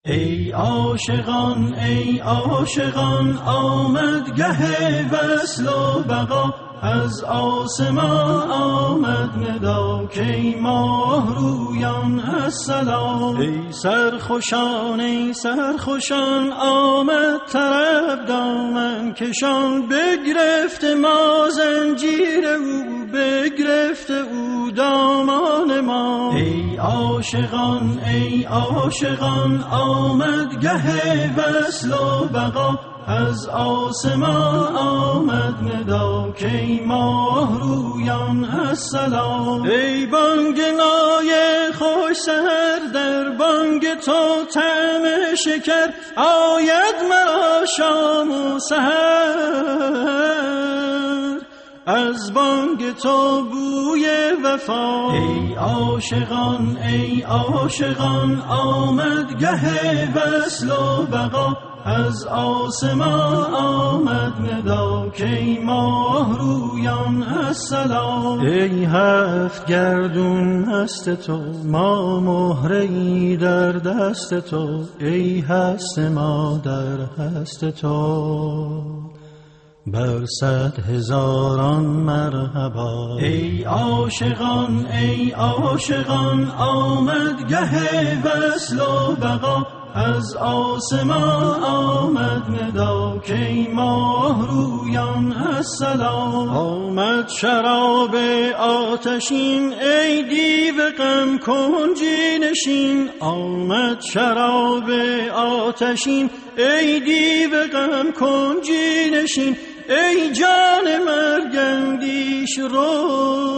ای عاشقان ای عاشقان آمد گه وصل و بقا، از آسمان آمد ندا که ماه رویان السلام. ای سرخوشان ای سرخوشان آمد طرب دامن کشان، بگرفت ما زنجیر او بگرفت او دامان ما. ای عاشقان ای عاشقان آمد گه وصل و بقا، از آسمان آمد ندا که ماه رویان السلام. ای بانگ نای خوش سحر در بانگ تو طعم شکر، آید مرا شام و سحر از بانگ تو بوی وفا. ای عاشقان ای عاشقان آمد گه وصل و بقا، از آسمان آمد ندا که ماه رویان السلام. ای هفت گردون هست تو ما مهره‌ای در دست تو، ای هست ما در هست تو بر 100,000 مرحبا. ای عاشقان ای عاشقان آمد گه وصل و بقا، از آسمان آمد ندا که ماه رویان السلام. آمد شراب آتشین ای دیو غم کنجی نشین، آمد شراب آتشین ای دیو غم کنجی نشین. ای جان مرگ اندیش رو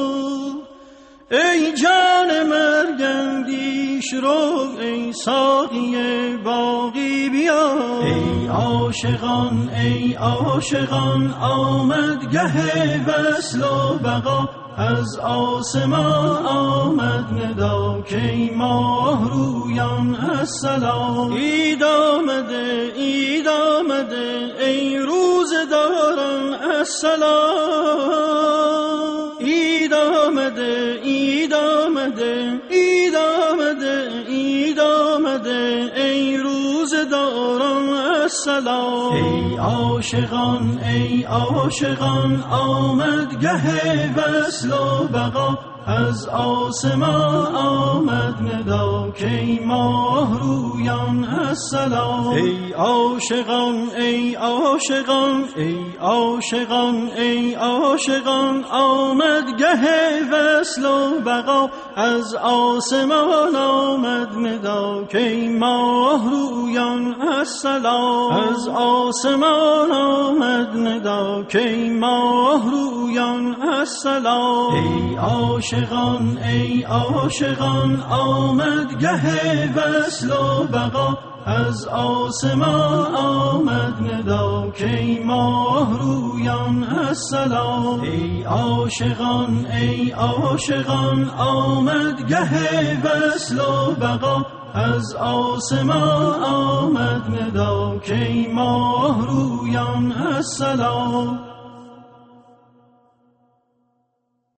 ای جان مرگ اندیش رو، ای ساقی باقی بیا. ای عاشقان ای عاشقان آمد گه وصل و بقا، از آسمان آمد ندا که ماه رویان السلام. عید آمده عید آمده ای روزداران السلام. عید آمده عید آمده عید آمده عید آمده ای روزداران السلام. ای عاشقان ای عاشقان آمد گه وصل و بقا، از آسمان آمد ندا که ماه رویان السلام. ای عاشقان ای عاشقان ای عاشقان ای عاشقان آمد گه وصل و بقا، از آسمان آمد ندا که ماه رویان السلام. از آسمان آمد ندا که ماه رویان السلام. ای عاشقان ای عاشقان آمد گه وصل و بقا، از آسمان آمد ندا که ماه رویان السلام. ای عاشقان ای عاشقان آمد گه وصل و بقا، از آسمان آمد ندا که ماه رویان السلام.